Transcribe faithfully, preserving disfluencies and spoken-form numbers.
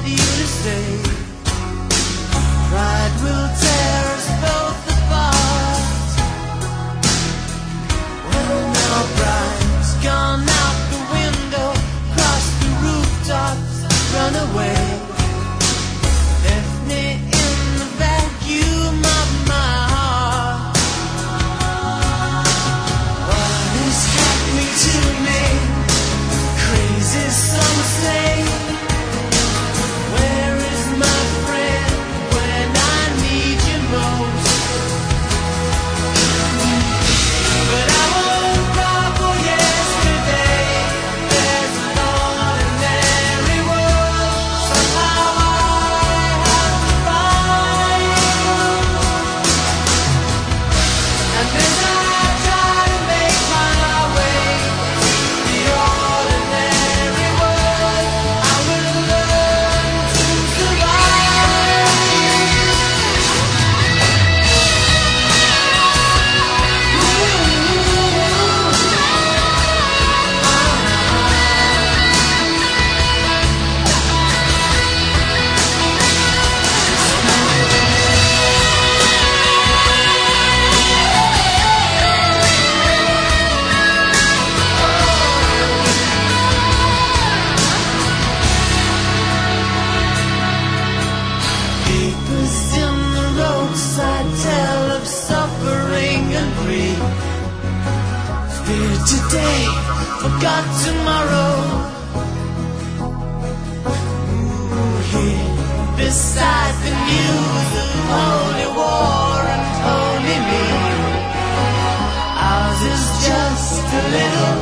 you to say. Pride will tear us both apart. Well, now pride's gone out the window, cross the rooftops, run away. Left me in the vacuum of my heart. What is happening to me? Crazy, some say. Where is my friend when I need you most? But I won't cry for yesterday. There's an ordinary world. Somehow I have to find. And as I try to make my way through the ordinary world, I will learn to survive. Papers in the roadside tell of suffering and grief. Fear today, forgot tomorrow. Ooh, here beside the news of holy war and holy me. Ours is just a little